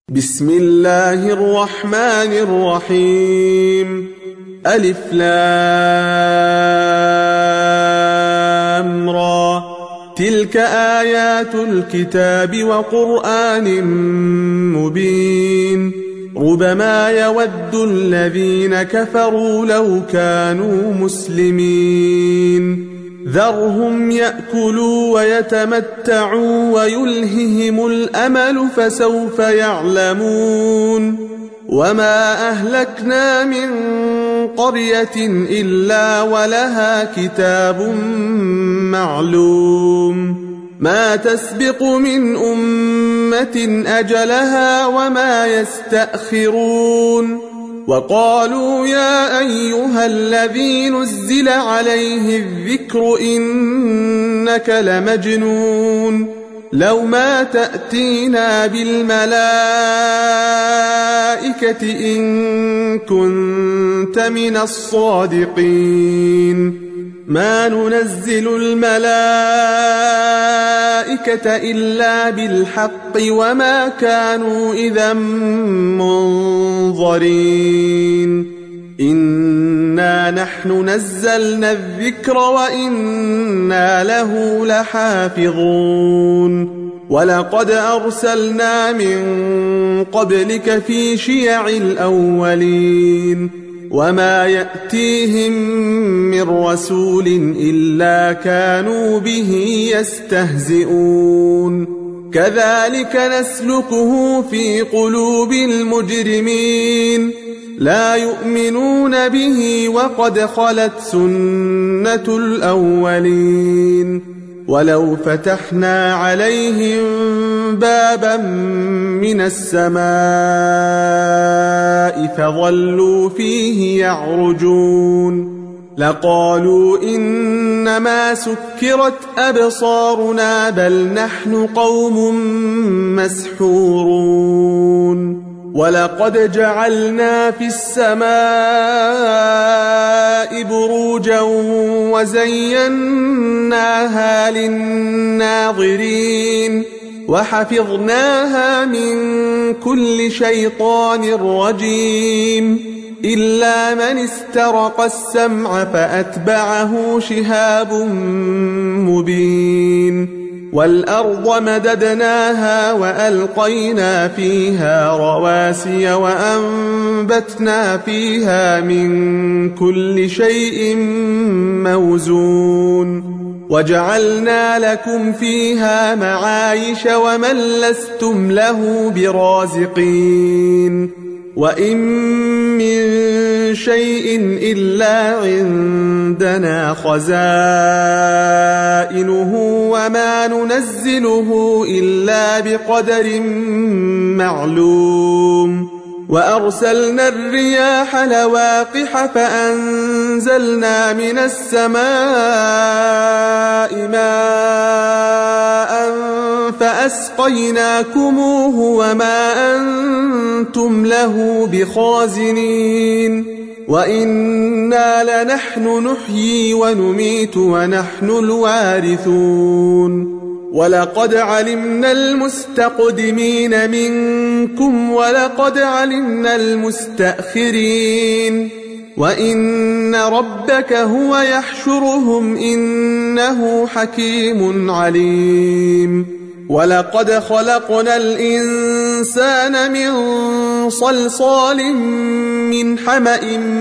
بسم الله الرحمن الرحيم. ألف لام را. تلك آيات الكتاب وقرآن مبين. ربما يود الذين كفروا لو كانوا مسلمين. ذرهم يأكلوا ويتمتعوا ويلههم الأمل فسوف يعلمون. وما أهلكنا من قرية إلا ولها كتاب معلوم. ما تسبق من أمة أجلها وما يستأخرون. وقالوا يا أيها الذي نزل عليه الذكر إنك لمجنون. لو ما تأتينا بالملائكة إن كنت من الصادقين. ما ننزل الملائكة إلا بالحق وما كانوا إذا منظرين. إنا نحن نزلنا الذكر وإنا له لحافظون. ولقد أرسلنا من قبلك في شيع الأولين. وما يأتيهم من رسول إلا كانوا به يستهزئون. كذلك نسلكه في قلوب المجرمين. لا يؤمنون به وقد خلت سنة الأولين. ولو فتحنا عليهم بابا من السماء فظلوا فيه يعرجون لقالوا إنما سكرت أبصارنا بل نحن قوم مسحورون. ولقد جعلنا في السماء بروجا وزيناها للناظرين وحفظناها من كل شيطان رجيم إلا من استرق السمع فأتبعه شهاب مبين. والأرض مددناها وألقينا فيها رواسي وأنبتنا فيها من كل شيء موزون. وجعلنا لكم فيها معايش ومن لستم له برازقين. وإن من شيء إلا عندنا خزائنه وما ننزله إلا بقدر معلوم. وأرسلنا الرياح لواقح فأنزلنا من السماء ماء فأسقيناكموه وما أنتم له بخازنين. وإنا لنحن نحيي ونميت ونحن الوارثون. ولقد علمنا المستقدمين منكم ولقد علمنا المستأخرين. وإن ربك هو يحشرهم إنه حكيم عليم. ولقد خلقنا الإنسان من صلصال من حمأ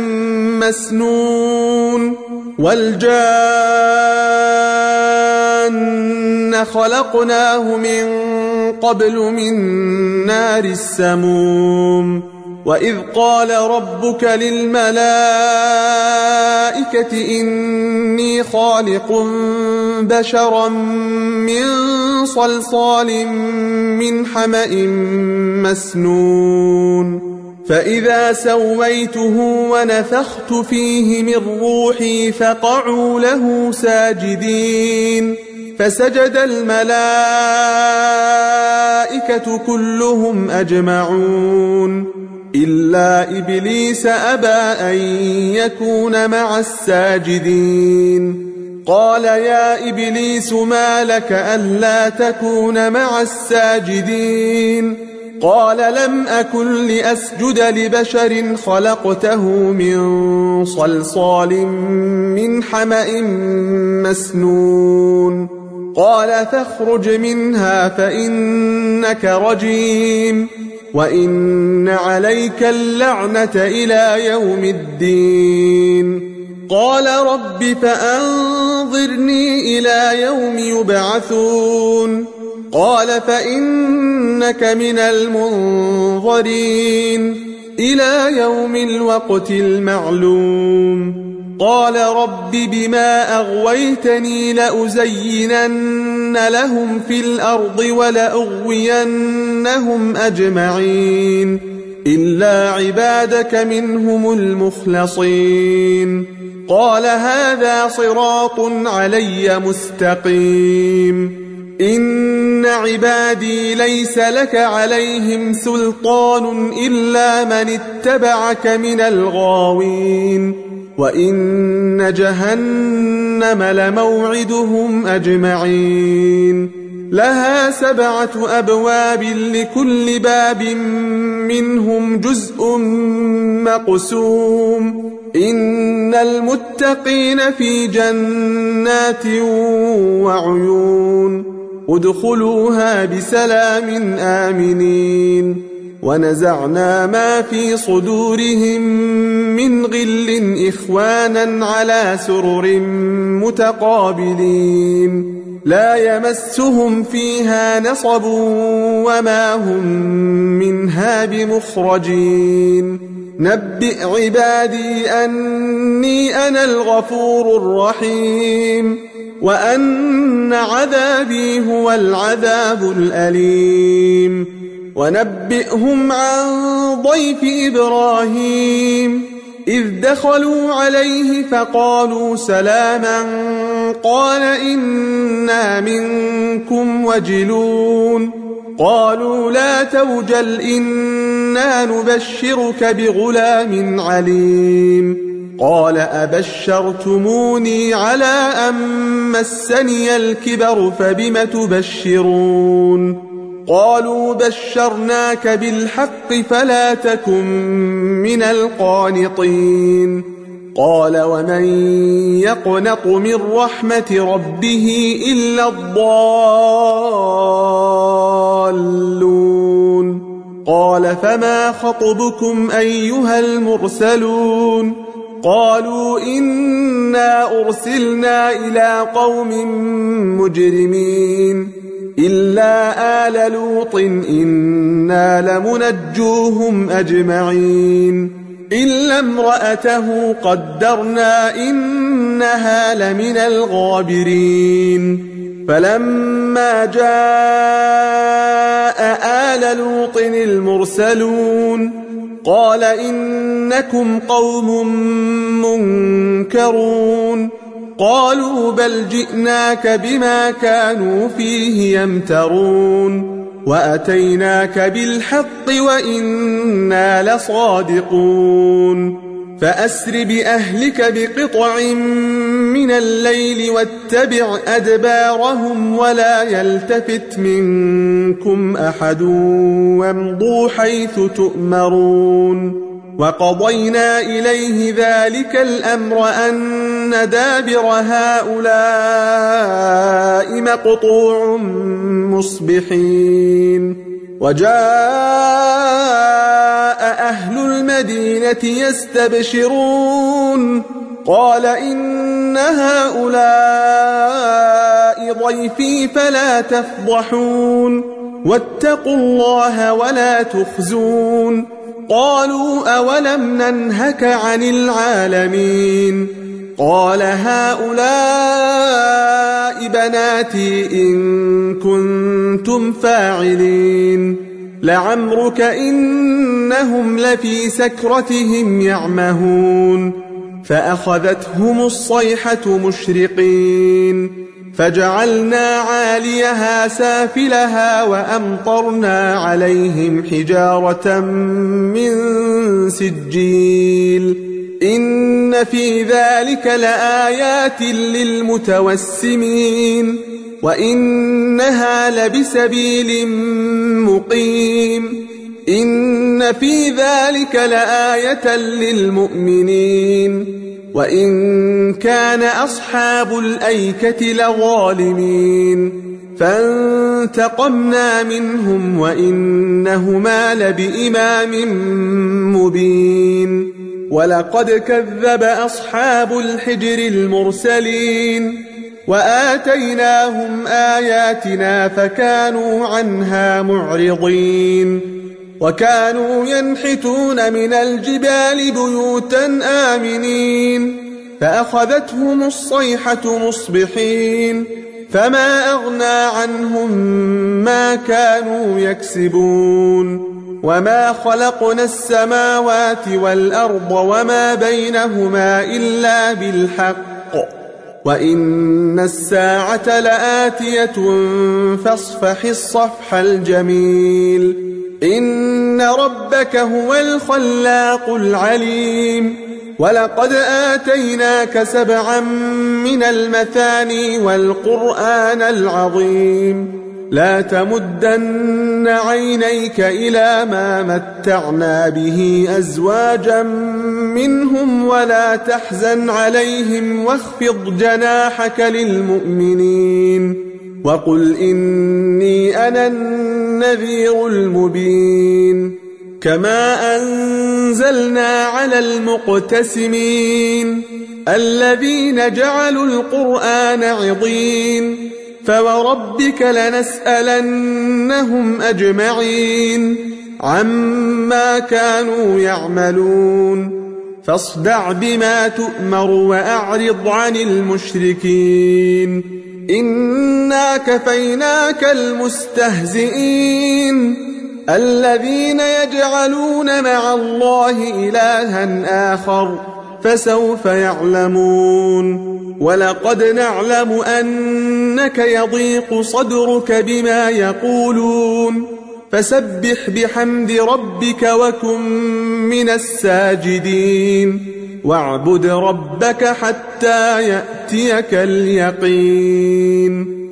مسنون. والجان خلقناه من قبل من نار السموم. وإذ قال ربك للملائكة إني خالق بشرا من صلصال من حمأ مسنون. فإذا سويته ونفخت فيه من روحي فقعوا له ساجدين. فسجد الملائكة كلهم أجمعون إلا إبليس أبى أن يكون مع الساجدين. قال يا إبليس ما لك ألا تكون مع الساجدين قال لم أكن لأسجد لبشر خلقته من صلصال من حمأ مسنون قال فاخرج منها فإنك رجيم وإن عليك اللعنة إلى يوم الدين قال رب فأنظرني إلى يوم يبعثون قال فإنك من المنظرين إلى يوم الوقت المعلوم قال رب بما أغويتني لأزينن لهم في الأرض ولأغوينهم أجمعين إلا عبادك منهم المخلصين قال هذا صراط علي مستقيم إن عبادي ليس لك عليهم سلطان إلا من اتبعك من الغاوين وإن جهنم لموعدهم أجمعين لها 7 أبواب لكل باب منهم جزء مقسوم إن المتقين في جنات وعيون ادخلوها بسلام آمنين ونزعنا ما في صدورهم من غل إخوانا على سرر متقابلين لا يمسهم فيها نصب وما هم منها بمخرجين نبئ عبادي أني أنا الغفور الرحيم وأن عذابي هو العذاب الأليم ونبئهم عن ضيف إبراهيم إذ دخلوا عليه فقالوا سلاما قال إنا منكم وجلون قالوا لا توجل إنا نبشرك بغلام عليم قال أبشرتموني على أن مسني الكبر فبم تبشرون قالوا بشرناك بالحق فلا تكن من القانطين قال ومن يقنط من رحمة ربه إلا الضالون قال فما خطبكم أيها المرسلون قالوا إنا أرسلنا إلى قوم مجرمين إلا آل لوط إنا لمنجوهم أجمعين إلا امرأته قدرنا إنها لمن الغابرين فلما جاء آل لوط المرسلون قال إنكم قوم منكرون قالوا بل جئناك بما كانوا فيه يمترون وأتيناك بالحق وإنا لصادقون فأسر بأهلك بقطع من الليل واتبع أدبارهم ولا يلتفت منكم أحد وامضوا حيث تؤمرون وقضينا إليه ذلك الأمر أن دابر هؤلاء مقطوع مصبحين وجاء أهل المدينة يستبشرون قال إن هؤلاء ضيفي فلا تفضحون واتقوا الله ولا تخزون قالوا أولم ننهك عن العالمين قال هؤلاء بناتي إن كنتم فاعلين لعمرك إنهم لفي سكرتهم يعمهون فأخذتهم الصيحة مشرقين فجعلنا عاليها سافلها وأمطرنا عليهم حجارة من سجيل إن في ذلك لآيات للمتوسمين وإنها لبسبيل مقيم إن في ذلك لآية للمؤمنين وإن كان أصحاب الأيكة لظالمين فانتقمنا منهم وإنهما لبإمام مبين ولقد كذب أصحاب الحجر المرسلين وآتيناهم آياتنا فكانوا عنها معرضين وكانوا ينحتون من الجبال بيوتا آمنين فأخذتهم الصيحة مصبحين فما أغنى عنهم ما كانوا يكسبون وما خلقنا السماوات والأرض وما بينهما إلا بالحق وإن الساعة لآتية فاصفح الصفح الجميل إن ربك هو الخلاق العليم ولقد آتيناك 7 من المثاني والقرآن العظيم لا تمدن عينيك إلى ما متعنا به أزواجا منهم ولا تحزن عليهم واخفض جناحك للمؤمنين وقل إني أنا النذير المبين كما أنزلنا على المقتسمين الذين جعلوا القرآن عضين فوربك لنسألنهم أجمعين عما كانوا يعملون فاصدع بما تؤمر وأعرض عن المشركين إنا كفيناك المستهزئين الذين يجعلون مع الله إلها آخر فسوف يعلمون ولقد نعلم أنك يضيق صدرك بما يقولون فسبح بحمد ربك وكن من الساجدين واعبد ربك حتى يأتيك اليقين